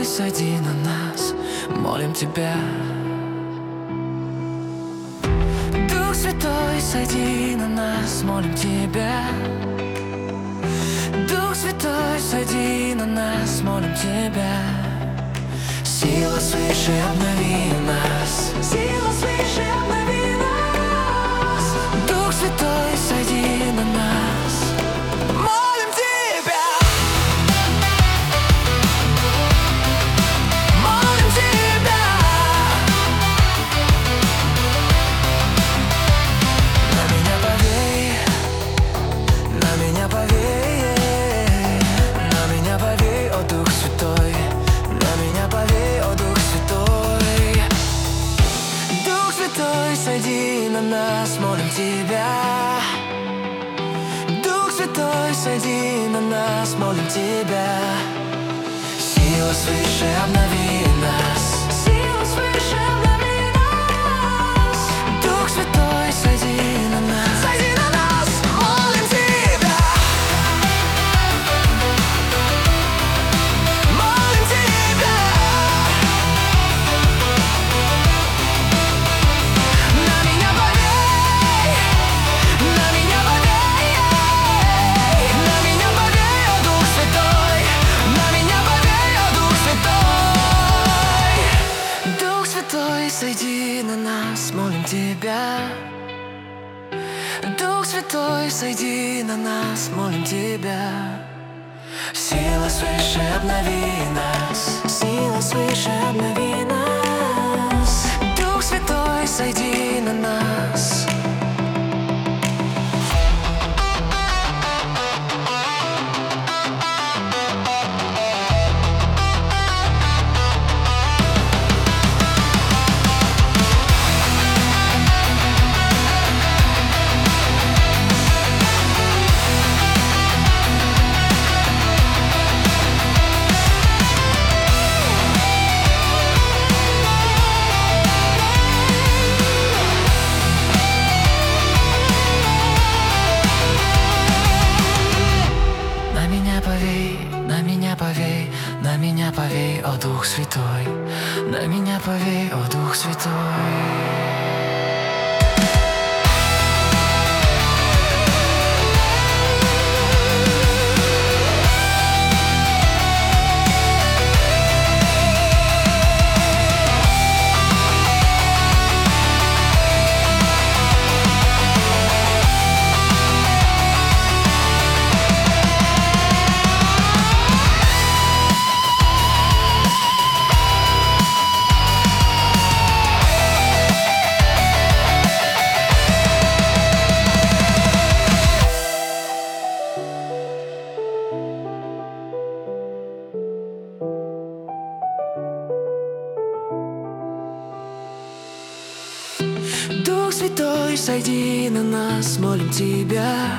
Святой, сойди на нас, молим Тебя. Дух Святой, сойди на нас, молим Тебя. Дух Святой, сойди на нас, молим Тебя. Сила свыше, обнови нас. Сила свыше, обнови нас. Дух Святой, сойди на нас, молим Тебя. Молим Тебя. На меня повей, на меня повей, на меня повей, о Дух Святой. На меня повей, о Дух Святой. Дух Святой, сойди на нас, молим Тебя. Дух Святой, сойди на нас, молим Тебя. Сила свыше, обнови нас. Сила свыше, обнови нас. Дух Святой, сойди на нас. Сойди на нас, молим Тебя. Молим Тебя. На меня повей, на меня повей, на меня повей, о Дух Святой. На меня повей, о Дух Святой. Дух Святой, сойди на нас, молим Тебя. Дух Святой, сойди на нас, молим Тебя. Сила свыше, обнови нас. Сила свыше, обнови нас. Дух Святой, сойди на нас. На меня повей, на меня повей, на меня повей, о Дух Святой. На меня повей, о Дух Святой. Дух Святой, сойди на нас, молим Тебя.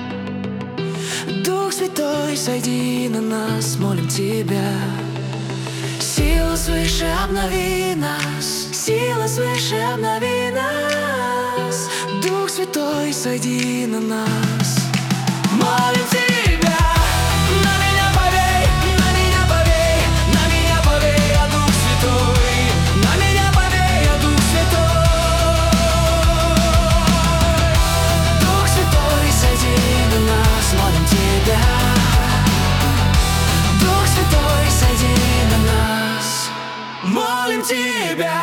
Дух Святой, сойди на нас, молим Тебя. Сила свыше, обнови нас. Сила свыше, обнови нас. Дух Святой, сойди на нас, молим Тебя. На меня повей, на меня повей, на меня повей, о Дух Святой. На меня повей, о Дух Святой. Дух Святой, сойди на нас, молим Тебя. Дух Святой, сойди на нас, молим Тебя.